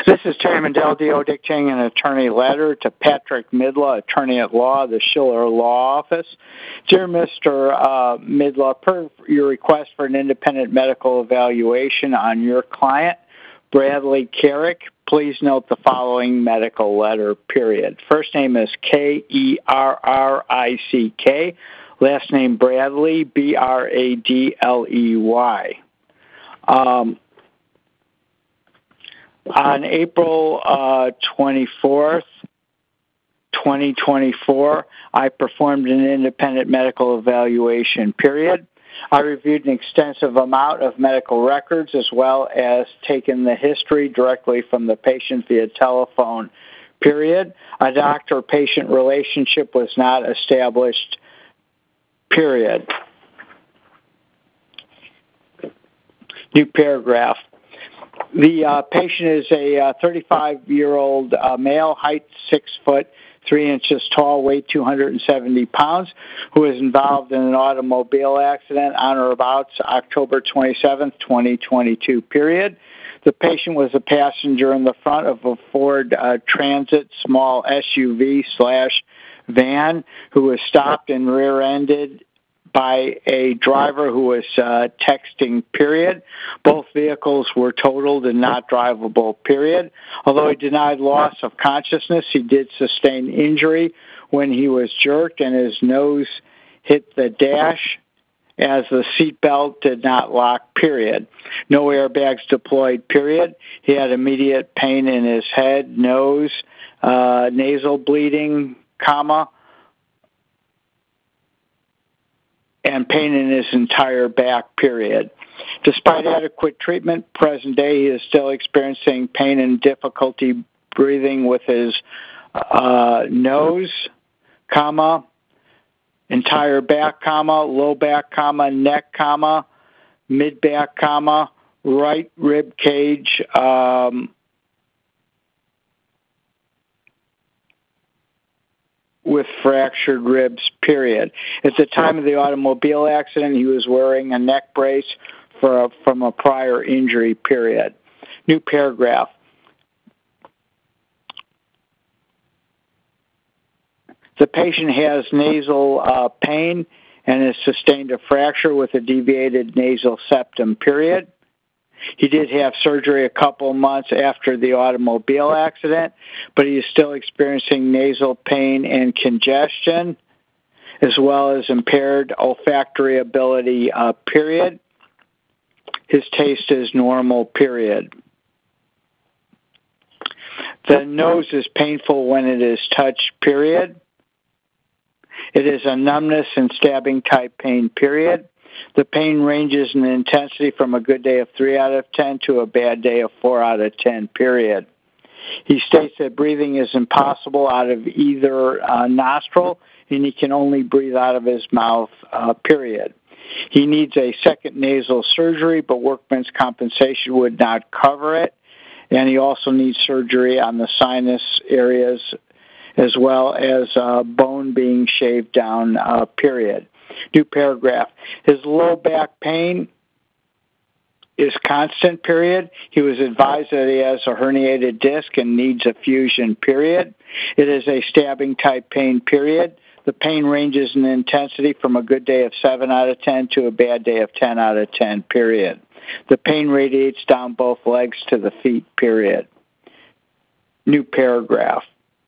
This is Terry Mandel, D.O. Dick Chang, an attorney letter to Patrick Midla, attorney at law, the Schiller Law Office. Dear Mr. Midla, per your request for an independent medical evaluation on your client, Bradley Carrick, please note the following medical letter, period. First name is Kerrick. Last name Bradley, Bradley. On April 24th, 2024, I performed an independent medical evaluation, period. I reviewed an extensive amount of medical records as well as taken the history directly from the patient via telephone, period. A doctor-patient relationship was not established, period. New paragraph. The patient is a 35-year-old male, height 6 foot, 3 inches tall, weight 270 pounds, who was involved in an automobile accident on or about October 27th, 2022, period. The patient was a passenger in the front of a Ford Transit small SUV/van who was stopped and rear-ended by a driver who was texting, period. Both vehicles were totaled and not drivable, period. Although he denied loss of consciousness, he did sustain injury when he was jerked and his nose hit the dash as the seatbelt did not lock, period. No airbags deployed, period. He had immediate pain in his head, nose, nasal bleeding, and pain in his entire back, period. Despite adequate treatment, present day he is still experiencing pain and difficulty breathing with his nose, entire back, low back, neck, mid back, right rib cage, with fractured ribs, period. At the time of the automobile accident, he was wearing a neck brace from a prior injury, period. New paragraph. The patient has nasal pain and has sustained a fracture with a deviated nasal septum, period. He did have surgery a couple months after the automobile accident, but he is still experiencing nasal pain and congestion, as well as impaired olfactory ability, period. His taste is normal, period. The nose is painful when it is touched, period. It is a numbness and stabbing type pain, period. The pain ranges in intensity from a good day of 3 out of 10 to a bad day of 4 out of 10, period. He states that breathing is impossible out of either nostril, and he can only breathe out of his mouth, period. He needs a second nasal surgery, but workman's compensation would not cover it, and he also needs surgery on the sinus areas as well as bone being shaved down, period. New paragraph. His low back pain is constant, period. He was advised that he has a herniated disc and needs a fusion, period. It is a stabbing type pain, period. The pain ranges in intensity from a good day of 7 out of 10 to a bad day of 10 out of 10, period. The pain radiates down both legs to the feet, period. New paragraph.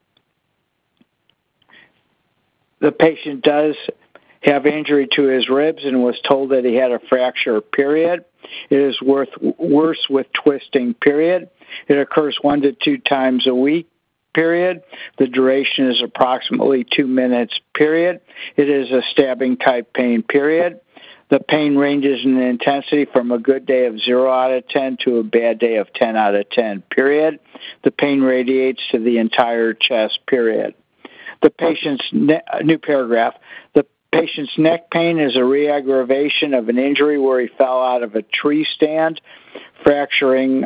The patient does have injury to his ribs and was told that he had a fracture, period. It is worse with twisting, period. It occurs 1 to 2 times a week, period. The duration is approximately 2 minutes, period. It is a stabbing type pain, period. The pain ranges in intensity from a good day of 0 out of 10 to a bad day of 10 out of 10, period. The pain radiates to the entire chest, period. The patient's new paragraph. The patient's neck pain is a re-aggravation of an injury where he fell out of a tree stand, fracturing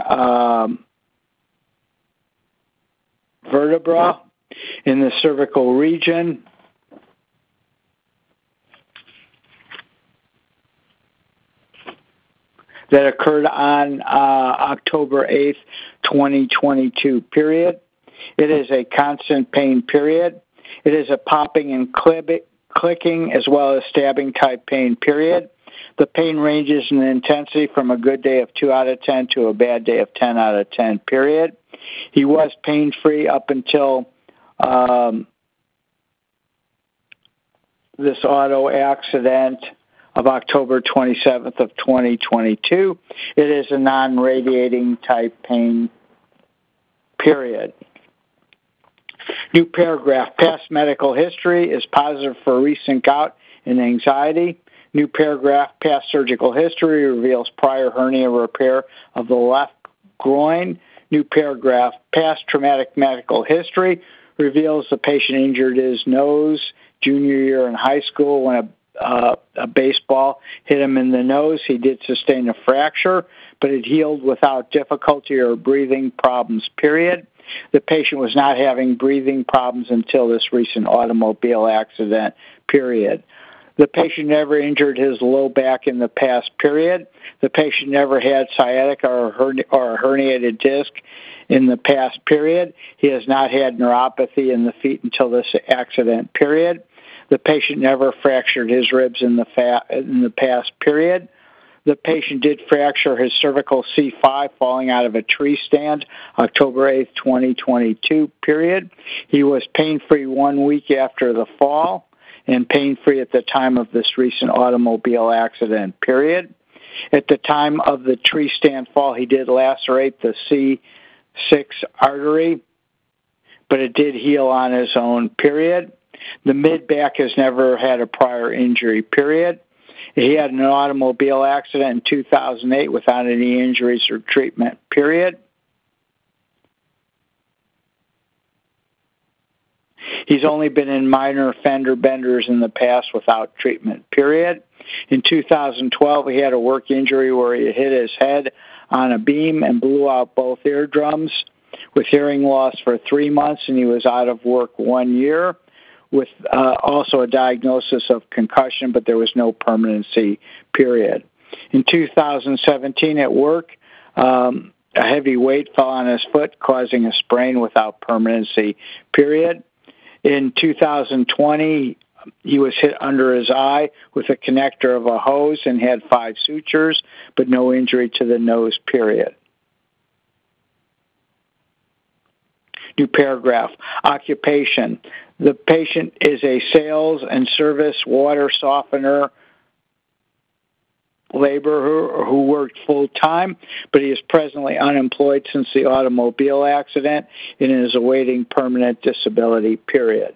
vertebra in the cervical region. that occurred on October 8th, 2022, period. It is a constant pain, period. It is a popping and clicking as well as stabbing type pain, period. The pain ranges in intensity from a good day of 2 out of 10 to a bad day of 10 out of 10, period. He was pain-free up until this auto accident of October 27th of 2022. It is a non-radiating type pain, period. New paragraph. Past medical history is positive for recent gout and anxiety. New paragraph. Past surgical history reveals prior hernia repair of the left groin. New paragraph. Past traumatic medical history reveals the patient injured his nose junior year in high school when a baseball hit him in the nose. He did sustain a fracture, but it healed without difficulty or breathing problems, period. The patient was not having breathing problems until this recent automobile accident, period. The patient never injured his low back in the past, period. The patient never had sciatica or a herniated disc in the past, period. He has not had neuropathy in the feet until this accident, period. The patient never fractured his ribs in the past, period. The patient did fracture his cervical C5 falling out of a tree stand October 8th, 2022, period. He was pain-free 1 week after the fall and pain-free at the time of this recent automobile accident, period. At the time of the tree stand fall, he did lacerate the C6 artery, but it did heal on his own, period. The mid-back has never had a prior injury, period. He had an automobile accident in 2008 without any injuries or treatment, period. He's only been in minor fender benders in the past without treatment, period. In 2012, he had a work injury where he hit his head on a beam and blew out both eardrums with hearing loss for 3 months, and he was out of work 1 year with also a diagnosis of concussion, but there was no permanency, period. In 2017 at work, a heavy weight fell on his foot, causing a sprain without permanency, period. In 2020, he was hit under his eye with a connector of a hose and had 5 sutures, but no injury to the nose, period. New paragraph. Occupation. The patient is a sales and service water softener laborer who worked full-time, but he is presently unemployed since the automobile accident and is awaiting permanent disability, period.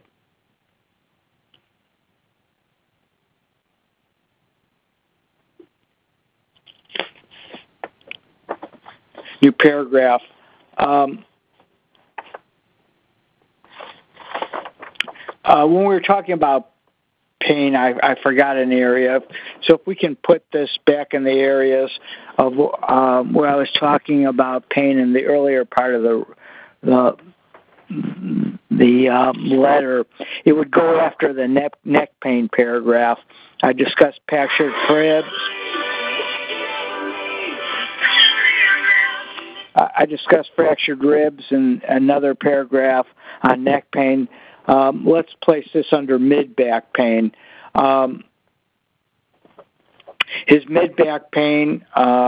New paragraph. When we were talking about pain, I forgot an area. So if we can put this back in the areas of where I was talking about pain in the earlier part of the letter, it would go after the neck pain paragraph. I discussed fractured ribs. I discussed fractured ribs in another paragraph on neck pain. Let's place this under mid-back pain. His mid-back pain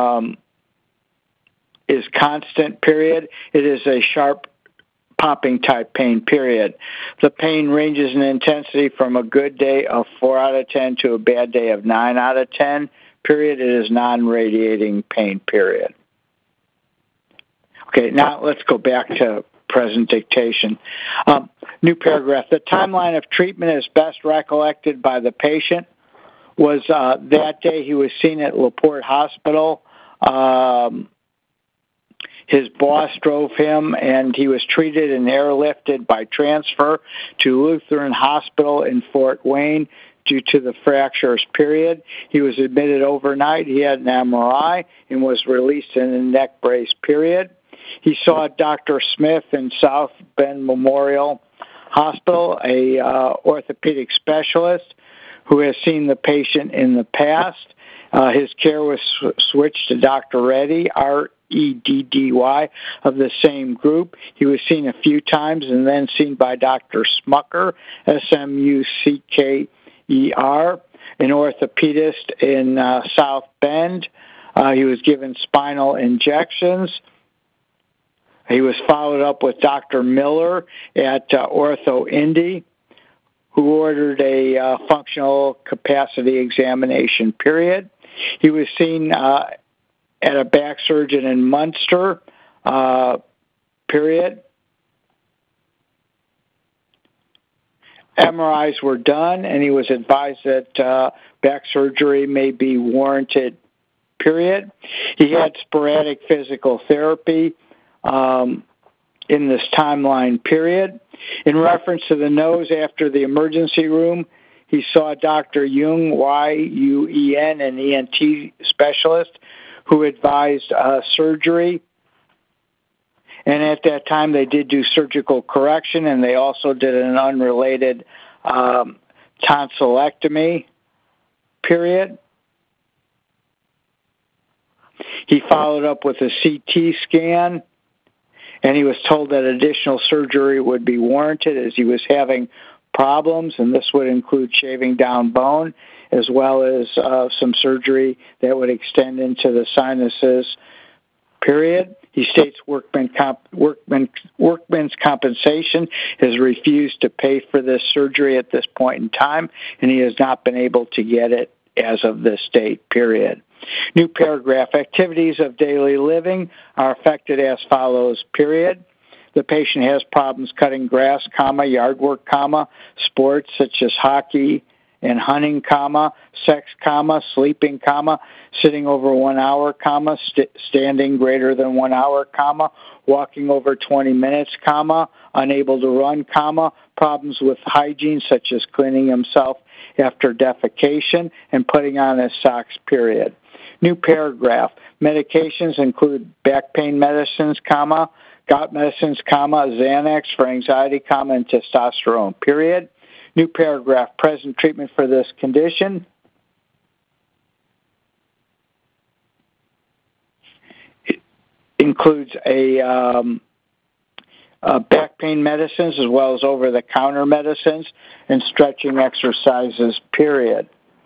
is constant, period. It is a sharp popping type pain, period. The pain ranges in intensity from a good day of 4 out of 10 to a bad day of 9 out of 10, period. It is non-radiating pain, period. Okay, now let's go back to present dictation. New paragraph. The timeline of treatment is best recollected by the patient was that day he was seen at LaPorte Hospital. His boss drove him, and he was treated and airlifted by transfer to Lutheran Hospital in Fort Wayne due to the fractures, period. He was admitted overnight. He had an MRI and was released in a neck brace, period. He saw Dr. Smith in South Bend Memorial Hospital, a orthopedic specialist who has seen the patient in the past. His care was switched to Dr. Reddy, Reddy, of the same group. He was seen a few times and then seen by Dr. Smucker, Smucker, an orthopedist in South Bend. He was given spinal injections. He was followed up with Dr. Miller at OrthoIndy, who ordered a functional capacity examination, period. He was seen at a back surgeon in Munster, period. MRIs were done, and he was advised that back surgery may be warranted, period. He had sporadic physical therapy in this timeline period. In reference to the nose after the emergency room, he saw Dr. Jung, Yuen, an ENT specialist, who advised surgery. And at that time, they did do surgical correction, and they also did an unrelated tonsillectomy, period. He followed up with a CT scan, and he was told that additional surgery would be warranted as he was having problems, and this would include shaving down bone as well as some surgery that would extend into the sinuses, period. He states Workmen's Compensation has refused to pay for this surgery at this point in time, and he has not been able to get it as of this date, period. New paragraph, activities of daily living are affected as follows, period. The patient has problems cutting grass, yard work, sports such as hockey and hunting, sex, sleeping, sitting over 1 hour, standing greater than 1 hour, walking over 20 minutes, unable to run, problems with hygiene such as cleaning himself after defecation and putting on his socks, period. New paragraph, medications include back pain medicines, gout medicines, Xanax for anxiety, and testosterone, period. New paragraph, present treatment for this condition. It includes back pain medicines as well as over-the-counter medicines and stretching exercises, period.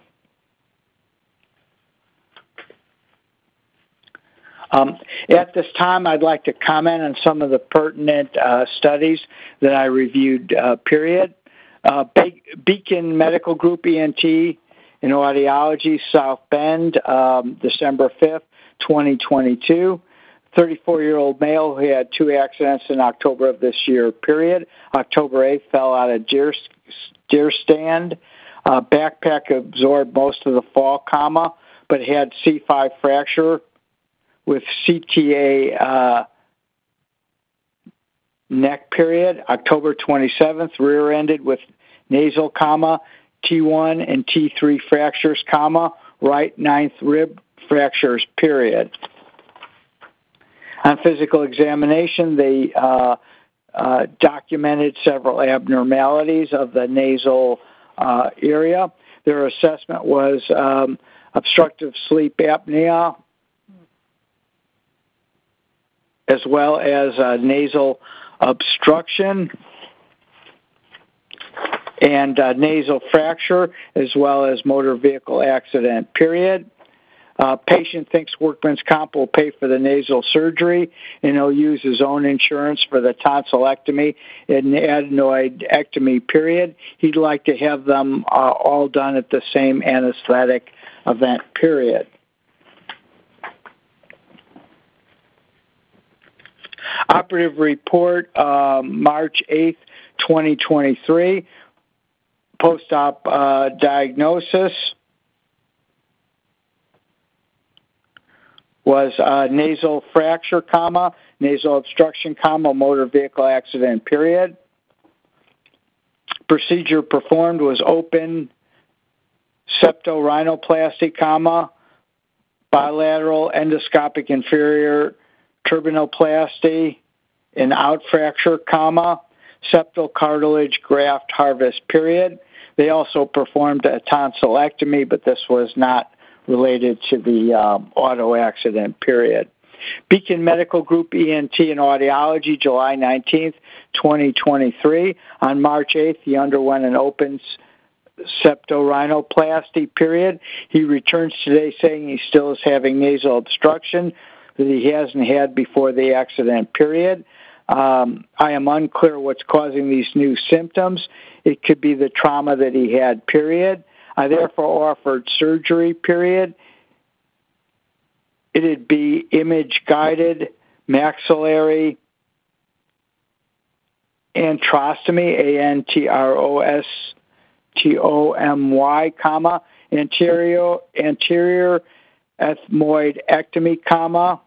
At this time, I'd like to comment on some of the pertinent studies that I reviewed, period. Beacon Medical Group, ENT and Audiology, South Bend, December 5th, 2022. 34-year-old male who had 2 accidents in October of this year, period. October 8th, fell out of deer stand. Backpack absorbed most of the fall, but had C5 fracture with CTA neck, period. October 27th, rear-ended with nasal, T1 and T3 fractures, right 9th rib fractures, period. On physical examination, they documented several abnormalities of the nasal area. Their assessment was obstructive sleep apnea, as well as nasal obstruction and nasal fracture, as well as motor vehicle accident, period. Patient thinks Workmen's Comp will pay for the nasal surgery, and he'll use his own insurance for the tonsillectomy and adenoidectomy, period. He'd like to have them all done at the same anesthetic event, period. Operative report, March 8th, 2023. Post-op diagnosis was nasal fracture, nasal obstruction, motor vehicle accident, period. Procedure performed was open septorhinoplasty, bilateral endoscopic inferior turbinoplasty, an out fracture, septal cartilage graft harvest, period. They also performed a tonsillectomy, but this was not related to the auto accident period. Beacon Medical Group ENT and Audiology, July 19th, 2023. On March 8th, he underwent an open septorhinoplasty period. He returns today saying he still is having nasal obstruction that he hasn't had before the accident period. I am unclear what's causing these new symptoms. It could be the trauma that he had, period. I therefore offered surgery, period. It'd be image-guided maxillary antrostomy, antrostomy, comma, anterior ethmoidectomy, comma,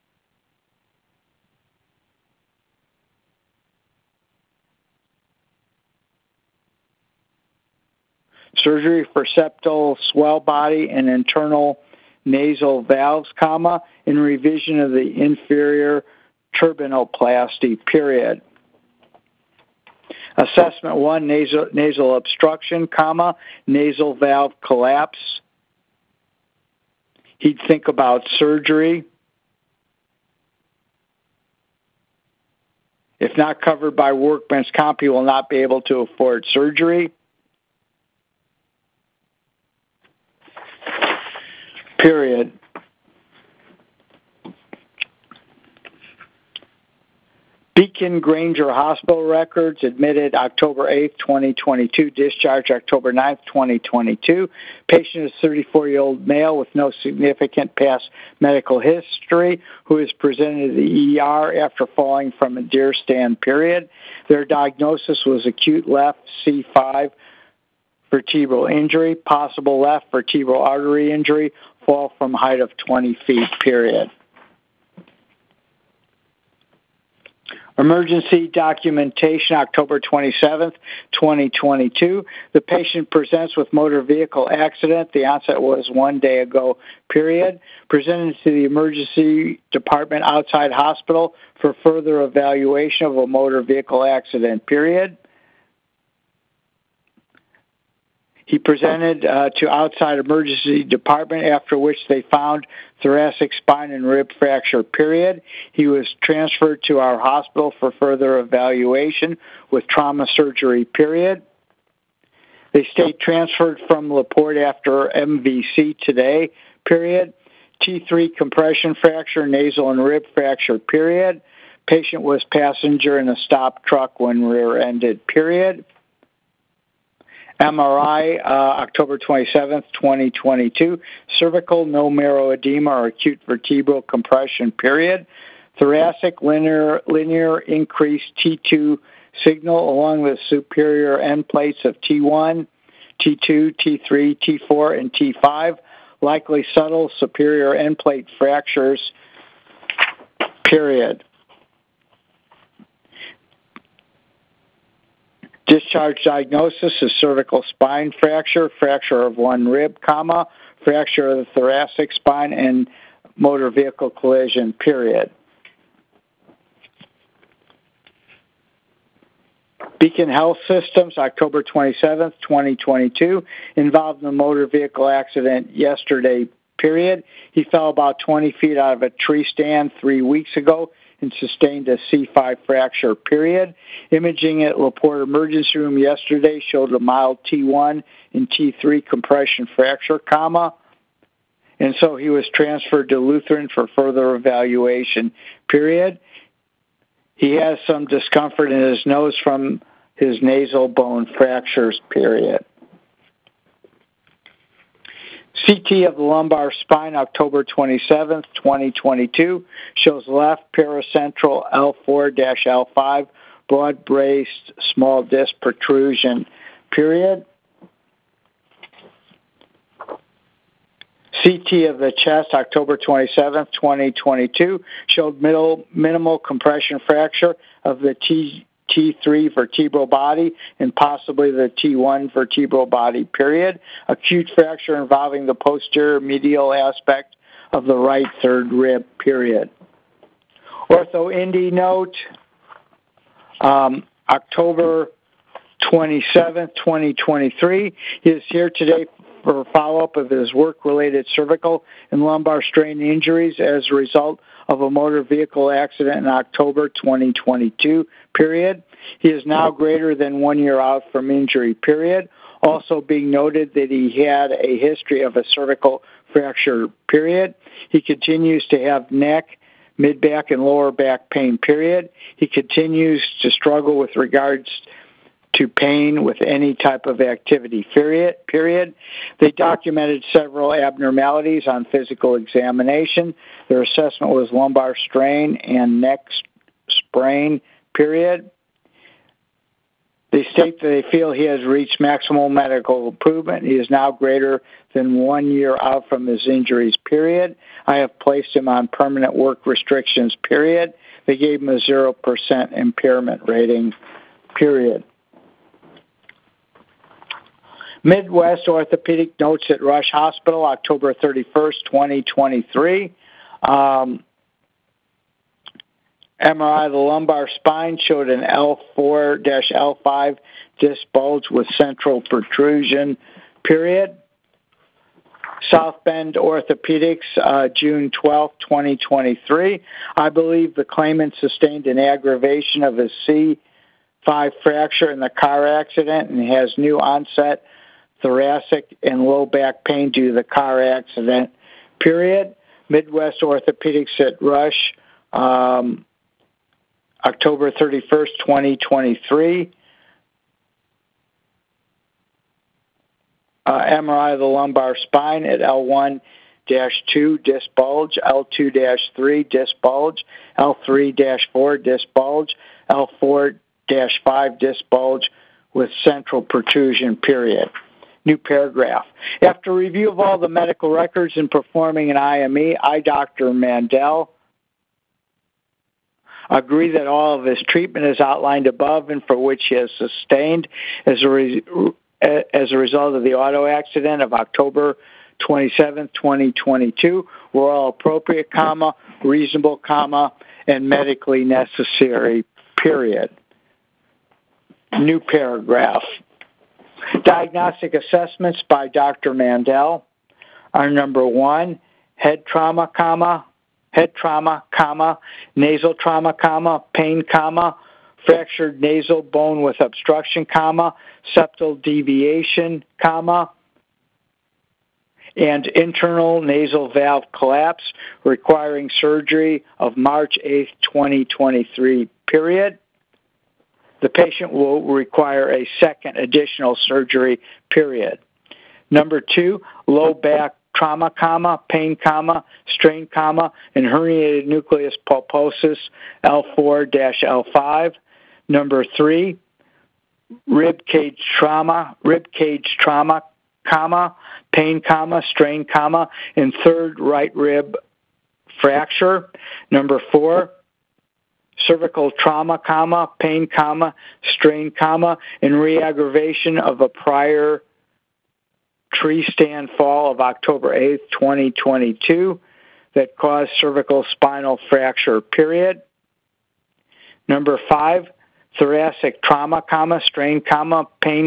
surgery for septal swell body and internal nasal valves, comma, and revision of the inferior turbinoplasty, period. Assessment 1, nasal obstruction, comma, nasal valve collapse. He'd think about surgery. If not covered by workman's comp, he will not be able to afford surgery. Period. Beacon Granger Hospital records, admitted October 8th, 2022, discharged October 9th, 2022. Patient is 34-year-old male with no significant past medical history who is presented to the ER after falling from a deer stand, period. Their diagnosis was acute left C5 vertebral injury, possible left vertebral artery injury, fall from height of 20 feet, period. Emergency documentation, October 27th, 2022. The patient presents with motor vehicle accident. The onset was 1 day ago, period. Presented to the emergency department outside hospital for further evaluation of a motor vehicle accident, period. He presented to outside emergency department, after which they found thoracic spine and rib fracture, period. He was transferred to our hospital for further evaluation with trauma surgery, period. They stayed transferred from LaPorte after MVC today, period. T3 compression fracture, nasal and rib fracture, period. Patient was passenger in a stopped truck when rear-ended, period. MRI, October 27th, 2022. Cervical, no marrow edema or acute vertebral compression, period. Thoracic, linear increased T2 signal along the superior end plates of T1, T2, T3, T4, and T5. Likely subtle superior end plate fractures, period. Discharge diagnosis is cervical spine fracture, fracture of one rib, comma, fracture of the thoracic spine, and motor vehicle collision, period. Beacon Health Systems, October 27th, 2022, involved in a motor vehicle accident yesterday, period. He fell about 20 feet out of a tree stand 3 weeks ago and sustained a C5 fracture, period. Imaging at LaPorte Emergency Room yesterday showed a mild T1 and T3 compression fracture, comma, and so he was transferred to Lutheran for further evaluation, period. He has some discomfort in his nose from his nasal bone fractures, period. CT of the lumbar spine, October 27th, 2022, shows left paracentral L4-L5, broad-braced small disc protrusion, period. CT of the chest, October 27th, 2022, showed minimal compression fracture of the T3 vertebral body and possibly the T1 vertebral body, period. Acute fracture involving the posterior medial aspect of the right third rib, period. Ortho-Indy note, October 27th, 2023. He is here today for follow-up of his work-related cervical and lumbar strain injuries as a result of a motor vehicle accident in October 2022, period. He is now greater than 1 year out from injury, period. Also being noted that he had a history of a cervical fracture, period. He continues to have neck, mid-back, and lower back pain, period. He continues to struggle with regards to pain with any type of activity, period. They documented several abnormalities on physical examination. Their assessment was lumbar strain and neck sprain, period. They state that they feel he has reached maximal medical improvement. He is now greater than 1 year out from his injuries, period. I have placed him on permanent work restrictions, period. They gave him a 0% impairment rating, period. Midwest Orthopedic notes at Rush Hospital, October 31st, 2023. MRI of the lumbar spine showed an L4-L5 disc bulge with central protrusion, period. South Bend Orthopedics, June 12, 2023. I believe the claimant sustained an aggravation of his C5 fracture in the car accident and has new onset thoracic and low back pain due to the car accident, period. Midwest Orthopedics at Rush, October 31st, 2023. MRI of the lumbar spine at L1-2 disc bulge, L2-3 disc bulge, L3-4 disc bulge, L4-5 disc bulge with central protrusion, period. New paragraph. After review of all the medical records and performing an IME, I, Dr. Mandel, agree that all of his treatment is outlined above and for which he has sustained as a result of the auto accident of October 27, 2022, were all appropriate, reasonable, and medically necessary, period. New paragraph. Diagnostic assessments by Dr. Mandel are number 1, head trauma, nasal trauma, pain, fractured nasal bone with obstruction, septal deviation, and internal nasal valve collapse requiring surgery of March 8, 2023, period. The patient will require a second additional surgery, period. Number 2, low back trauma, pain, strain, and herniated nucleus pulposus, L4-L5. Number 3, rib cage trauma, pain, strain, and third right rib fracture. Number 4, cervical trauma, pain, strain, and re-aggravation of a prior tree stand fall of October 8, 2022 that caused cervical spinal fracture, period. Number 5, thoracic trauma, strain, pain,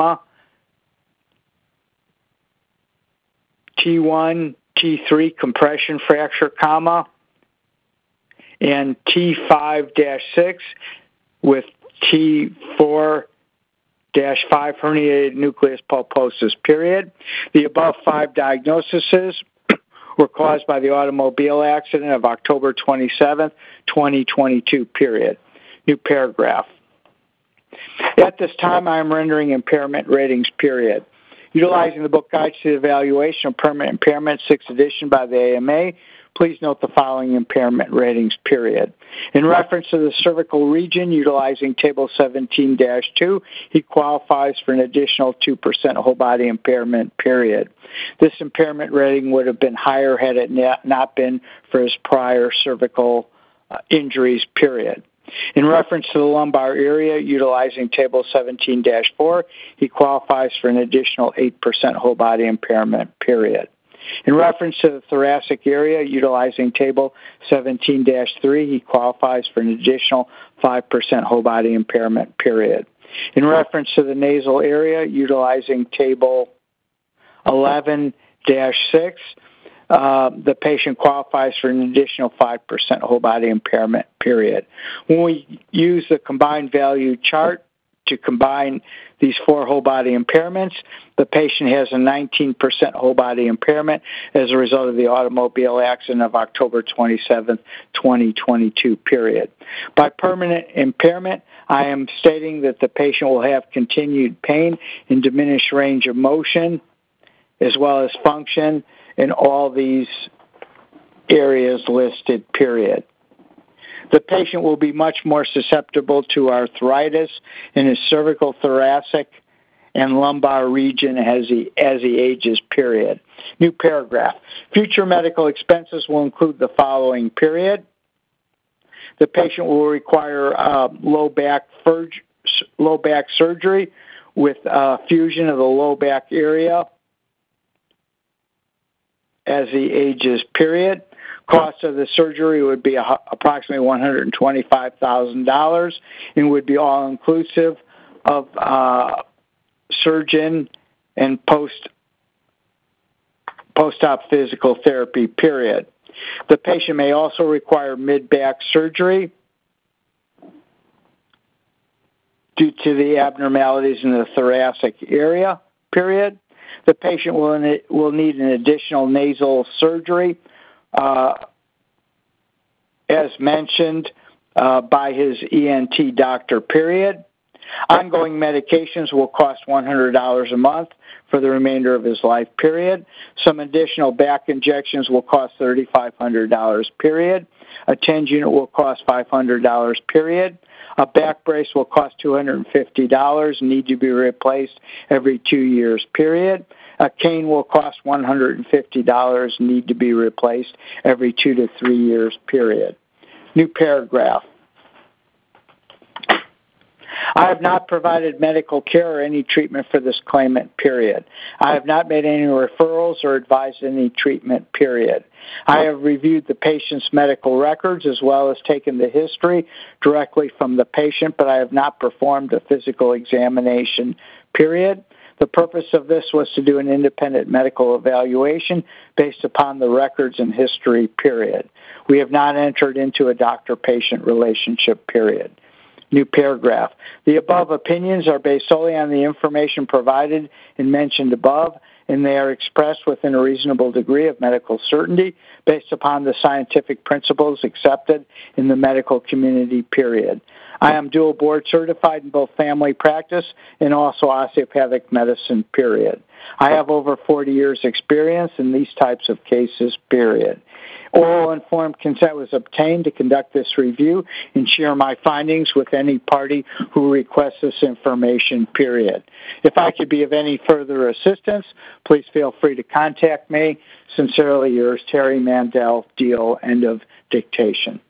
T1, T3 compression fracture, and T5-6 with T4-5 herniated nucleus pulposus, period. The above 5 diagnoses were caused by the automobile accident of October 27, 2022, period. New paragraph. At this time, I am rendering impairment ratings, period. Utilizing the book Guides to the Evaluation of Permanent Impairment, 6th edition by the AMA, please note the following impairment ratings, period. In reference to the cervical region, utilizing Table 17-2, he qualifies for an additional 2% whole body impairment, period. This impairment rating would have been higher had it not been for his prior cervical injuries, period. In reference to the lumbar area, utilizing Table 17-4, he qualifies for an additional 8% whole body impairment, period. In reference to the thoracic area, utilizing Table 17-3, he qualifies for an additional 5% whole body impairment, period. In reference to the nasal area, utilizing Table 11-6, the patient qualifies for an additional 5% whole body impairment, period. When we use the combined value chart to combine these four whole body impairments, the patient has a 19% whole body impairment as a result of the automobile accident of October 27th, 2022, period. By permanent impairment, I am stating that the patient will have continued pain and diminished range of motion, as well as function in all these areas listed, period. The patient will be much more susceptible to arthritis in his cervical, thoracic, and lumbar region as he ages, period. New paragraph. Future medical expenses will include the following, period. The patient will require low back surgery with fusion of the low back area as he ages, period. Cost of the surgery would be approximately $125,000 and would be all inclusive of surgeon and post-op physical therapy, period. The patient may also require mid-back surgery due to the abnormalities in the thoracic area, period. The patient will need an additional nasal surgery as mentioned by his ENT doctor, period. Ongoing medications will cost $100 a month for the remainder of his life, period. Some additional back injections will cost $3,500, period. A TENS unit will cost $500, period. A back brace will cost $250 and need to be replaced every 2 years, period. A cane will cost $150 and need to be replaced every 2 to 3 years, period. New paragraph. I have not provided medical care or any treatment for this claimant, period. I have not made any referrals or advised any treatment, period. I have reviewed the patient's medical records as well as taken the history directly from the patient, but I have not performed a physical examination, period. The purpose of this was to do an independent medical evaluation based upon the records and history, period. We have not entered into a doctor-patient relationship, period. New paragraph. The above opinions are based solely on the information provided and mentioned above, and they are expressed within a reasonable degree of medical certainty based upon the scientific principles accepted in the medical community, period. I am dual board certified in both family practice and also osteopathic medicine, period. I have over 40 years experience in these types of cases, period. Oral informed consent was obtained to conduct this review and share my findings with any party who requests this information, period. If I could be of any further assistance, please feel free to contact me. Sincerely yours, Terry Mandel, Deal, end of dictation.